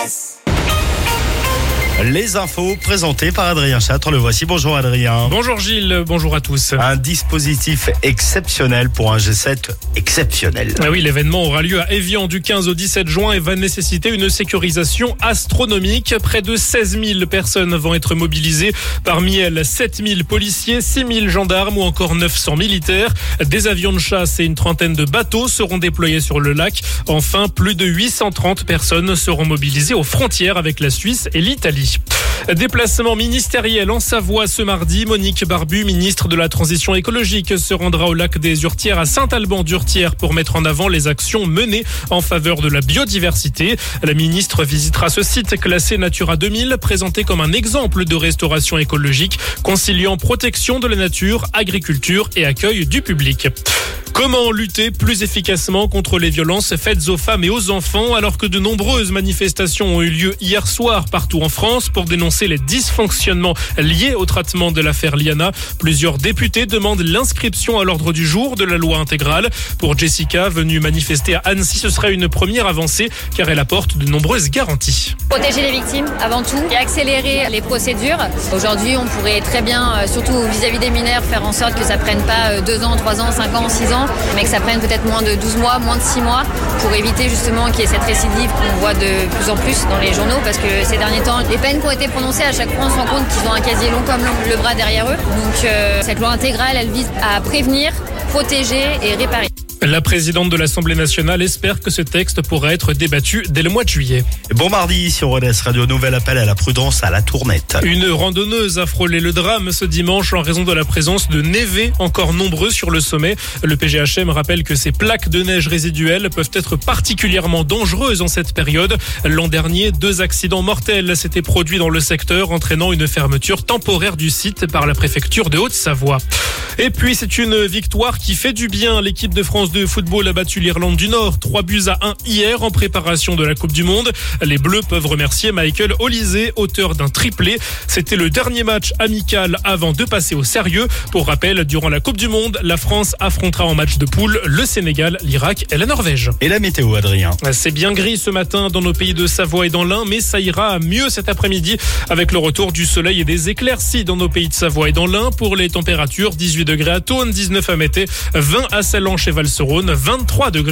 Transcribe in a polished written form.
RVVS. Les infos présentées par Adrien Châtre. Le voici. Bonjour Adrien. Bonjour Gilles, bonjour à tous. Un dispositif exceptionnel pour un G7 exceptionnel. Ah oui, l'événement aura lieu à Évian du 15 au 17 juin et va nécessiter une sécurisation astronomique. Près de 16 000 personnes vont être mobilisées. Parmi elles, 7 000 policiers, 6 000 gendarmes ou encore 900 militaires. Des avions de chasse et une trentaine de bateaux seront déployés sur le lac. Enfin, plus de 830 personnes seront mobilisées aux frontières avec la Suisse et l'Italie. Déplacement ministériel en Savoie ce mardi. Monique Barbu, ministre de la Transition écologique, se rendra au lac des Urtières à Saint-Alban-d'Urtières pour mettre en avant les actions menées en faveur de la biodiversité. La ministre visitera ce site classé Natura 2000, présenté comme un exemple de restauration écologique, conciliant protection de la nature, agriculture et accueil du public. Comment lutter plus efficacement contre les violences faites aux femmes et aux enfants alors que de nombreuses manifestations ont eu lieu hier soir partout en France pour dénoncer les dysfonctionnements liés au traitement de l'affaire Liana. Plusieurs députés demandent l'inscription à l'ordre du jour de la loi intégrale. Pour Jessica, venue manifester à Annecy, ce serait une première avancée car elle apporte de nombreuses garanties. Protéger les victimes avant tout et accélérer les procédures. Aujourd'hui, on pourrait très bien, surtout vis-à-vis des mineurs, faire en sorte que ça prenne pas 2 ans, 3 ans, 5 ans, 6 ans, mais que ça prenne peut-être moins de 12 mois, moins de 6 mois pour éviter justement qu'il y ait cette récidive qu'on voit de plus en plus dans les journaux parce que ces derniers temps, les peines qui ont été prononcées, à chaque fois on se rend compte qu'ils ont un casier long comme le bras derrière eux. Donc cette loi intégrale, elle vise à prévenir, protéger et réparer. La présidente de l'Assemblée nationale espère que ce texte pourra être débattu dès le mois de juillet. Bon mardi sur RVVS Radio, nouvel appel à la prudence à la Tournette. Une randonneuse a frôlé le drame ce dimanche en raison de la présence de névés encore nombreux sur le sommet. Le PGHM rappelle que ces plaques de neige résiduelles peuvent être particulièrement dangereuses en cette période. L'an dernier, 2 accidents mortels s'étaient produits dans le secteur, entraînant une fermeture temporaire du site par la préfecture de Haute-Savoie. Et puis c'est une victoire qui fait du bien. L'équipe de France de football a battu l'Irlande du Nord 3-1 hier en préparation de la Coupe du Monde. Les Bleus peuvent remercier Michael Olise, auteur d'un triplé. C'était le dernier match amical avant de passer au sérieux. Pour rappel, durant la Coupe du Monde, la France affrontera en match de poule le Sénégal, l'Irak et la Norvège. Et la météo, Adrien? C'est bien gris ce matin dans nos pays de Savoie et dans l'Ain, mais ça ira mieux cet après-midi avec le retour du soleil et des éclaircies dans nos pays de Savoie et dans l'Ain. Pour les températures, 18 degrés à Thônes, 19 à Mété, 20 à Sallanches et Val-Serone, 23 degrés